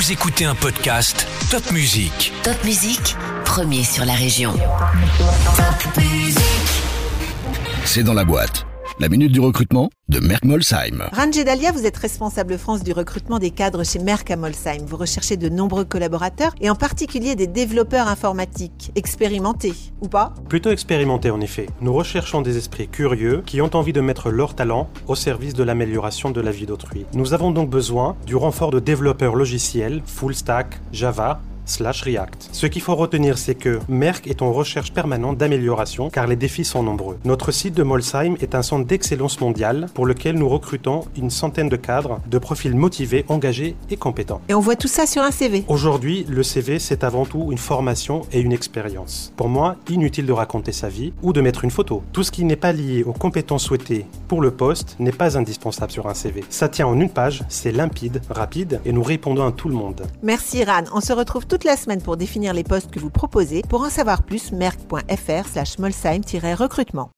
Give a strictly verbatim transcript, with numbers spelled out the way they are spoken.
Vous écoutez un podcast Top Musique. Top Musique, premier sur la région. Top Musique. C'est dans la boîte. La minute du recrutement de Merck Molsheim. Ranjay Dalia, vous êtes responsable France du recrutement des cadres chez Merck à Molsheim. Vous recherchez de nombreux collaborateurs et en particulier des développeurs informatiques. Expérimentés, ou pas ? Plutôt expérimentés en effet. Nous recherchons des esprits curieux qui ont envie de mettre leur talent au service de l'amélioration de la vie d'autrui. Nous avons donc besoin du renfort de développeurs logiciels, full stack, Java, slash React. Ce qu'il faut retenir, c'est que Merck est en recherche permanente d'amélioration car les défis sont nombreux. Notre site de Molsheim est un centre d'excellence mondiale pour lequel nous recrutons une centaine de cadres, de profils motivés, engagés et compétents. Et on voit tout ça sur un C V. Aujourd'hui, le C V, c'est avant tout une formation et une expérience. Pour moi, inutile de raconter sa vie ou de mettre une photo. Tout ce qui n'est pas lié aux compétences souhaitées pour le poste n'est pas indispensable sur un C V. Ça tient en une page, c'est limpide, rapide et nous répondons à tout le monde. Merci Ran. On se retrouve tout toute la semaine pour définir les postes que vous proposez. Pour en savoir plus, merck point f r slash molsheim recrutement.